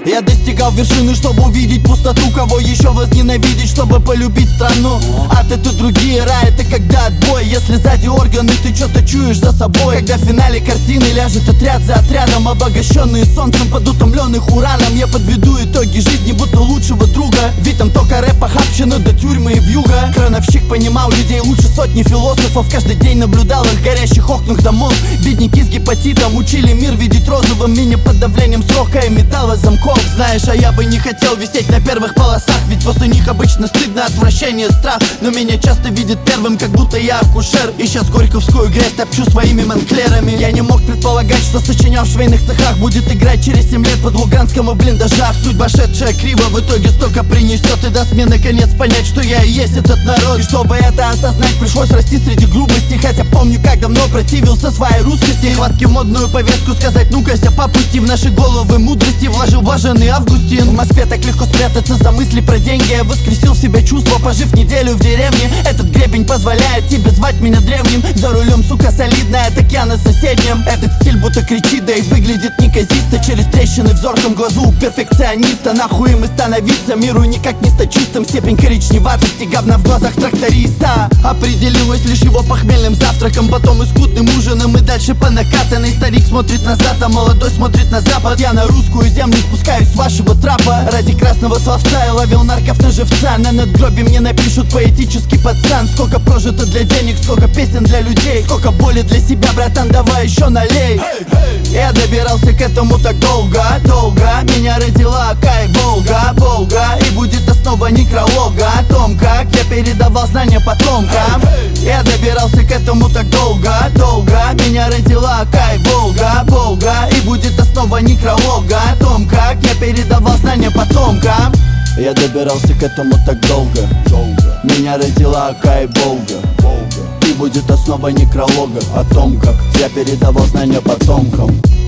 Я достигал вершины, чтобы увидеть пустоту. Кого еще возненавидеть, чтобы полюбить страну? Ад — это другие, рай — это когда отбой. Если сзади органы, ты что-то чуешь за собой. Когда в финале картины ляжет отряд за отрядом, обогащенные солнцем под утомленных ураном, я подведу итоги жизни, будто лучшего друга. Ведь там только рэп, похабщина до тюрьмы и вьюга. Крановщик понимал людей лучше сотни философов. Каждый день наблюдал их в горящих окнах домов. Бедняки с гепатитом учили мир видеть розовым. Меня под давлением срока и металла замков. Знаешь, а я бы не хотел висеть на первых полосах, ведь после них обычно стыдно, отвращение, страх. Но меня часто видят первым, как будто я акушер. И сейчас горьковскую грязь топчу своими монклерами. Я не мог предполагать, что сочинял в швейных цехах будет играть через 7 лет под Луганском и блиндажах. Судьба шедшая криво в итоге столько принесет, и даст мне наконец понять, что я и есть этот народ. И чтобы это осознать, пришлось расти среди грубости. Хотя помню, как давно противился своей русскости. Хватки модную повестку сказать, ну-ка ся попусти. В наши головы мудрости вложил блаженный Августин. В Москве так легко спрятаться за мысли про деньги. Я воскресил в себе чувство, пожив неделю в деревне. Этот гребень позволяет тебе звать меня древним. За рулем, сука, солидная, так я на соседнем. Этот стиль будто кричит, да и выглядит неказисто. Через трещины в зорком глазу у перфекциониста. Нахуй им и становиться миру никак не стачистым. Степень коричневатости, говна в глазах тракториста определилась лишь его похмельным завтраком, потом и скудным ужином, и дальше по накатанной. Старик смотрит назад, а молодой смотрит на запад. Я на русскую землю спускаюсь с вашего трапа. Ради красного словца я ловил нарков на живца. На надгробе мне напишут поэтический пацан. Сколько прожито для денег, сколько песен для людей, сколько боли для себя, братан, давай еще налей. Я добирался к этому так долго, долго. Меня родила Акай, Волга, Волга. И будет основа некролога о том, как я передавал знания потомкам. Я добирался к этому так долго, долго. Меня родила Акай, Волга, Волга. И будет основа некролога о том, как я передавал знания потомкам. Я добирался к этому так долго, долго. Меня родила Акай, Волга, Волга. И будет основа некролога о том, как я передавал знания потомкам.